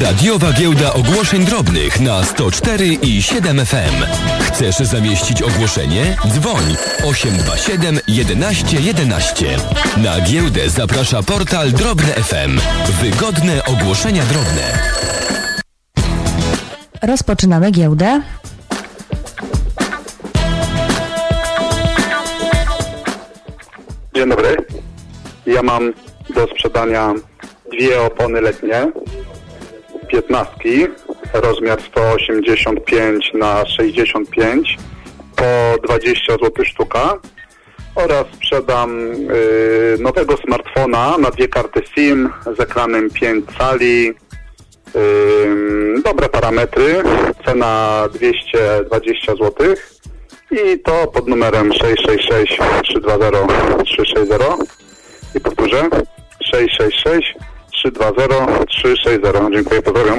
Radiowa Giełda Ogłoszeń Drobnych na 104 i 7 FM. Chcesz zamieścić ogłoszenie? Dzwoń 827 11 11. Na giełdę zaprasza portal Drobne FM. Wygodne ogłoszenia drobne. Rozpoczynamy giełdę. Dzień dobry. Ja mam do sprzedania dwie opony letnie, 15, rozmiar 185 na 65, po 20 zł sztuka, oraz sprzedam nowego smartfona na dwie karty SIM z ekranem 5 cali, dobre parametry, cena 220 zł i to pod numerem 666 320 360 i powtórzę 666 320 360. Dziękuję, pozdrawiam.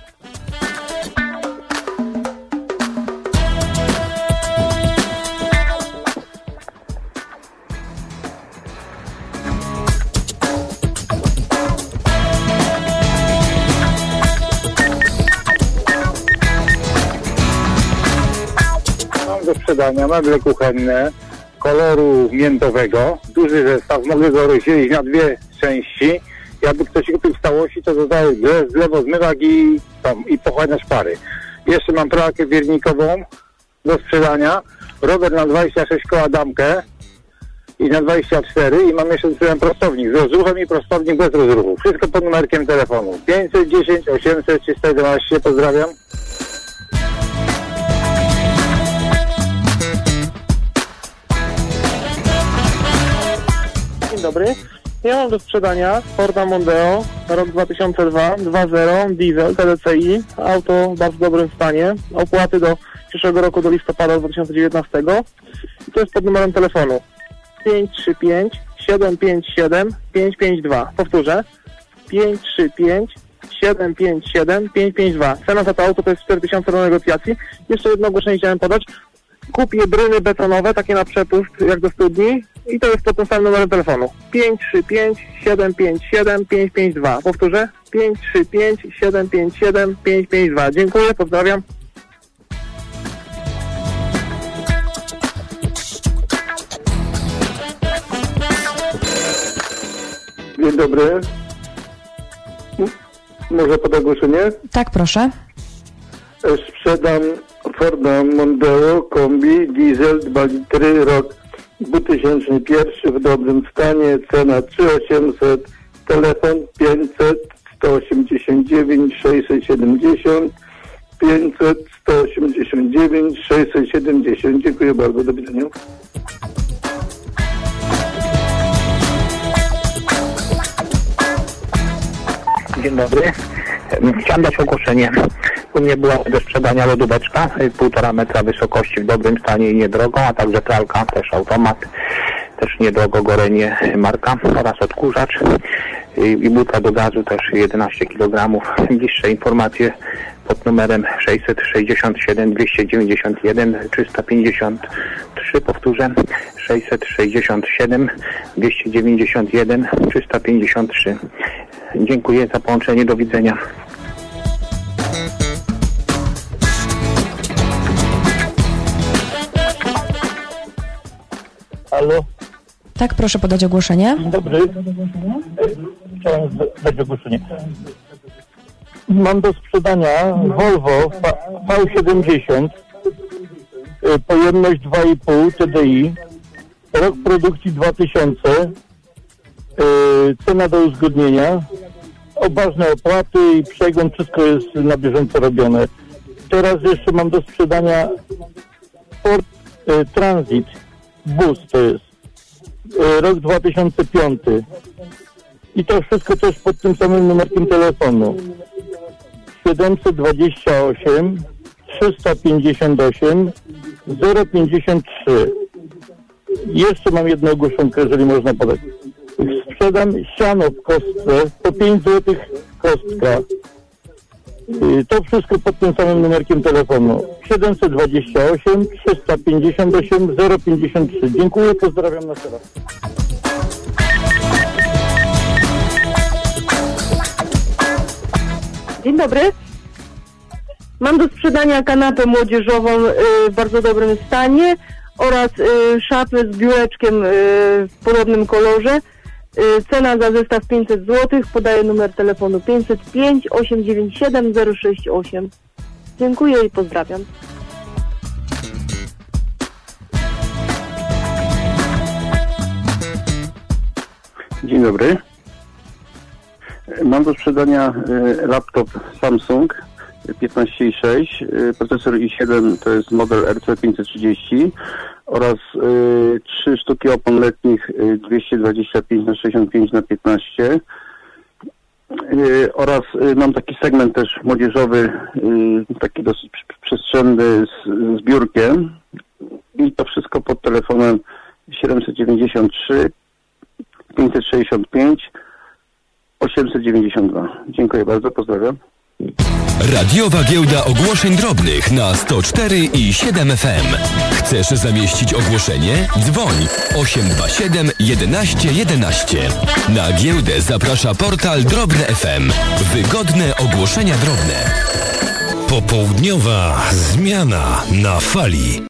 Mam do sprzedania meble kuchenne koloru miętowego, duży zestaw, mogę go rozdzielić na dwie części. Jakby ktoś kupił w całości, to dodaję zlewozmywak i pochłaniacz pary. Jeszcze mam pralkę piernikową do sprzedania, rower na 26 koła damkę i na 24 i mam jeszcze prostownik z rozruchem i prostownik bez rozruchu. Wszystko pod numerkiem telefonu 510 800 311. Pozdrawiam. Dzień dobry. Ja mam do sprzedania Forda Mondeo, rok 2002, 2.0, diesel, TDCi, auto w bardzo dobrym stanie, opłaty do przyszłego roku, do listopada 2019 i to jest pod numerem telefonu 535 757 552. Powtórzę 535 757 552. Cena za to auto to jest 4000 do negocjacji. Jeszcze jedno ogłoszenie chciałem podać. Kupię bryny betonowe, takie na przepust jak do studni i to jest pod tym samym numerem telefonu 535 757 552. Powtórzę 535 757 552. Dziękuję, pozdrawiam. Dzień dobry. Może pod ogłoszenie? Tak, proszę. Sprzedam Forda Mondeo kombi diesel 2 litry, rok 2001 w dobrym stanie, cena 3800, telefon 500 189 670 500 189 670. Dziękuję bardzo, do widzenia. Dzień dobry. Chciałem dać ogłoszenie. U mnie była do sprzedania lodóweczka 1,5 metra wysokości w dobrym stanie i niedrogo, a także pralka, też automat, też niedrogo, Gorenie marka, oraz odkurzacz i buta do gazu też 11 kg. Bliższe informacje pod numerem 667 291 353. Powtórzę 667 291 353. Dziękuję za połączenie, do widzenia. Halo? Tak, proszę podać ogłoszenie. Dzień dobry. Chciałem dać ogłoszenie. Mam do sprzedania Volvo V70, pojemność 2,5 TDI, rok produkcji 2000, cena do uzgodnienia, ważne opłaty i przegląd, wszystko jest na bieżąco robione. Teraz jeszcze mam do sprzedania Ford Transit, bus to jest, rok 2005 i to wszystko też pod tym samym numerkiem telefonu 728 358 053. Jeszcze mam jedną ogłoszonkę, jeżeli można podać. Sprzedam siano w kostce po 5 zł kostka. To wszystko pod tym samym numerkiem telefonu 728 358 053. Dziękuję, pozdrawiam na teraz. Dzień dobry. Mam do sprzedania kanapę młodzieżową w bardzo dobrym stanie oraz szafę z biureczkiem w podobnym kolorze. Cena za zestaw 500 zł. Podaję numer telefonu 505 897 068. Dziękuję i pozdrawiam. Dzień dobry. Mam do sprzedania laptop Samsung 15,6, procesor i7 to jest model RC530 oraz 3 sztuki opon letnich 225x65x15 oraz mam taki segment też młodzieżowy, taki dosyć przestrzenny z biurkiem i to wszystko pod telefonem 793 565 892. Dziękuję bardzo, pozdrawiam. Radiowa Giełda Ogłoszeń Drobnych na 104 i 7 FM. Chcesz zamieścić ogłoszenie? Dzwoń 827 11 11. Na giełdę zaprasza portal Drobne FM. Wygodne ogłoszenia drobne. Popołudniowa zmiana na fali.